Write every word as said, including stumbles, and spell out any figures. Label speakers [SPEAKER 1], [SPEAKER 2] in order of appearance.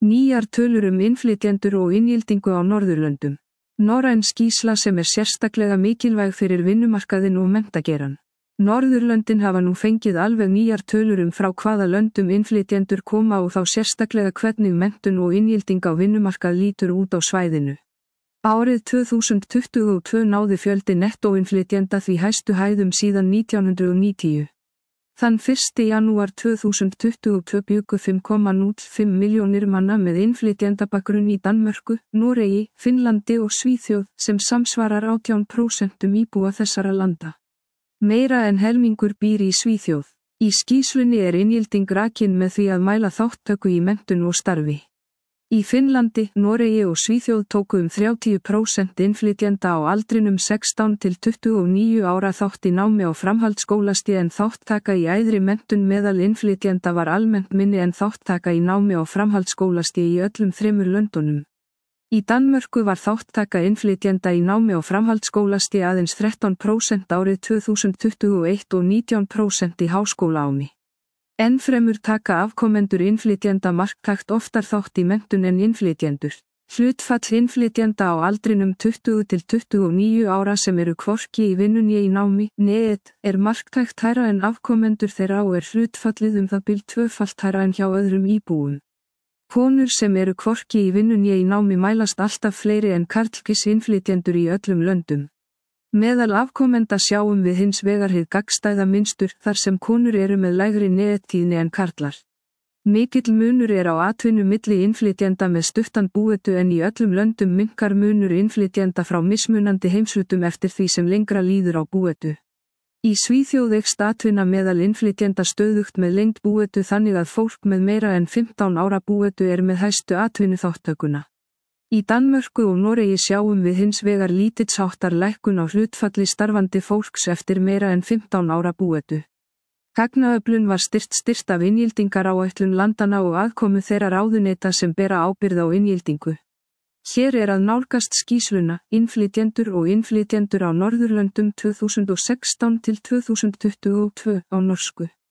[SPEAKER 1] Nýjar tölur um innflytjendur og inngildingu á Norðurlöndum. Norræn skýrsla sem er sérstaklega mikilvæg fyrir vinnumarkaðinn og menntageirann. Norðurlöndin hafa nú fengið alveg nýjar tölur um frá hvaða löndum innflytjendur koma og þá sérstaklega hvernig menntun og inngilding á vinnumarkað lítur út á svæðinu. Árið tvö þúsund tuttugu og tvö náði fjöldi nettóinnflytjenda því hæstu hæðum síðan nítján hundruð níutíu. Þann fyrsta janúar tvö þúsund tuttugu og tvö bjuggu fimm komma núll fimm milljónir manna með innflytjendabakgrunn í Danmörku, Noregi, Finnlandi og Svíþjóð sem samsvarar átján prósent íbúa þessara landa. Meira en helmingur býr í Svíþjóð. Í skýrslunni er inngilding rakin með því að mæla þátttöku í menntun og starfi. Í Finnlandi, Noregi og Svíþjóð tóku um þrjátíu prósent innflytjenda á aldrinum sextán til tuttugu og níu ára þátt í námi á framhaldsskólastigi en þáttaka í æðri menntun meðal innflytjenda var almennt minni en þáttaka í námi á framhaldsskólastigi í öllum þremur löndunum. Í Danmörku var þáttaka innflytjenda í námi á framhaldsskólastigi aðeins þrettán prósent árið tvö þúsund tuttugu og eitt og nítján prósent í háskólanámi. Ennfremur taka afkomendur innflytjenda marktakt oftar þátt í menntun en innflytjendur. Hlutfall innflytjenda á aldrinum tuttugu til tuttugu og níu ára sem eru hvorki í vinnu né í námi, net, er marktakt hærra en afkomendur þeirra og er hlutfallið um það bil tvöfalt hærra en hjá öðrum íbúum. Konur sem eru hvorki í vinnu né í námi mælast alltaf fleiri en karlkyns innflytjendur í öllum löndum. Meðal afkomenda sjáum við hins vegar hið gagnstæða mynstur þar sem konur eru með lægri nettíðni en karlar. Mikill munur er á atvinnu milli innflytjenda með stuttan búetu en í öllum löndum minnkar munur innflytjenda frá mismunandi heimshlutum eftir því sem lengra líður á búetu. Í Svíþjóð eykst atvinna meðal innflytjenda stöðugt með lengd búetu þannig að fólk með meira en fimmtán ára búetu er með hæstu atvinnuþátttökuna. Í Danmörku og Noregi sjáum við hins vegar lítillsháttar lækkun á hlutfalli starfandi fólks eftir meira en fimmtán ára búetu. Gagnaöflun var styrt styrt af inngildingaráætlun landanna og aðkomu þeirra ráðuneyta sem bera ábyrgð á inngildingu. Hér er að nálgast skýrsluna, innflytjendur og innflytjendur á Norðurlöndum tvö þúsund og sextán til tvö þúsund tuttugu og tvö á norsku.